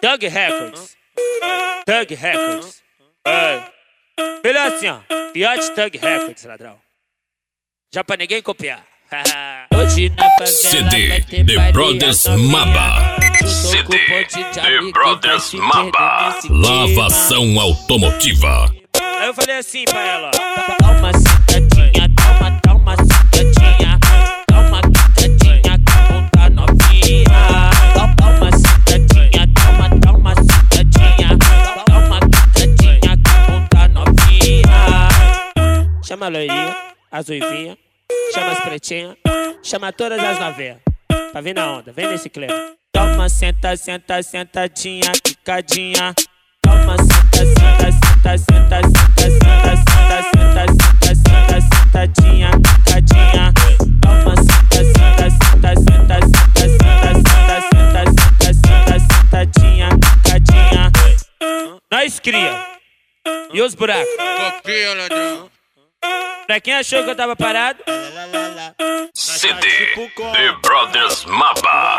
Thug Records. Thug Records. Melhor assim, ó. Fiote Thug Records, ladrão. Já pra ninguém copiar. Hoje na favela CD The Brothers Maba. CD The Brothers Maba. Lavação automotiva. Aí eu falei assim pra ela, ó. Dá uma sentadinha, dá uma sentadinha. Dá uma sentadinha com bunda novinha. Dá uma sentadinha, dá uma sentadinha. Dá uma sentadinha com bunda novinha. Chama a loirinha, as uivinhas. Chama as pretinhas, chama todas as novinhas. Pra vir na onda, vem nesse clipe. Toma, senta, senta, sentadinha, quicadinha. Toma, senta, senta, senta, senta, senta, senta, senta, senta, senta, senta, sentadinha, quicadinha. Toma, senta, senta, senta, senta, senta, senta, senta, senta, senta, senta, sentadinha, quicadinha. Nós cria. E os buracos? Copia, ladrão. Pra quem achou que eu tava parado, CD The Brothers Maba.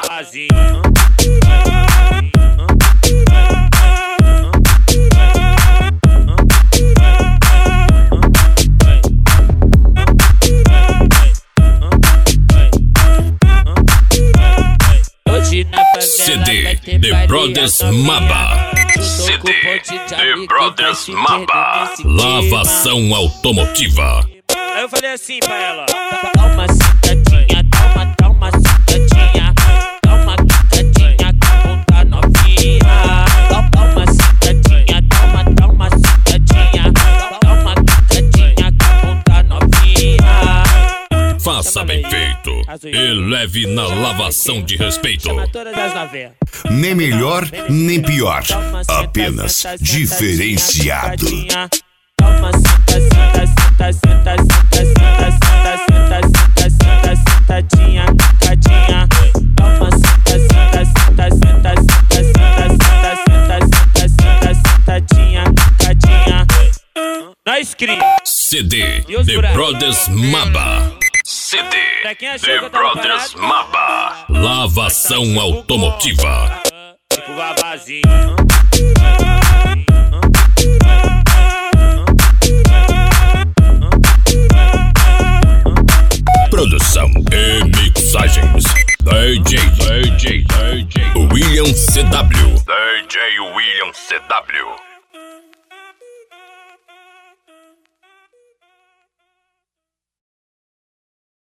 CD The Brothers Maba. CD The Brothers Maba. Lavação automotiva. Aí eu falei assim pra ela, ó. Dá uma sentadinha, dá uma sentadinha. Dá uma sentadinha com bunda novinha. Dá uma sentadinha, dá uma sentadinha. Dá uma sentadinha com bunda novinha. Faça bem feito e leve na lavação de respeito. Chama todas as novinhas. Nem melhor, nem pior. Apenas diferenciado. Toma, senta, senta, senta, senta, senta, senta, senta, senta, senta, sentadinha, quicadinha. Toma, senta, senta, senta, senta, senta, senta, senta, senta, senta, sentadinha, quicadinha. Nós cria. CD The Brothers Maba. CD The Brothers Maba. Lavação automotiva. Tipo vavazinho. Produção e mixagens DJ William CW. DJ William CW.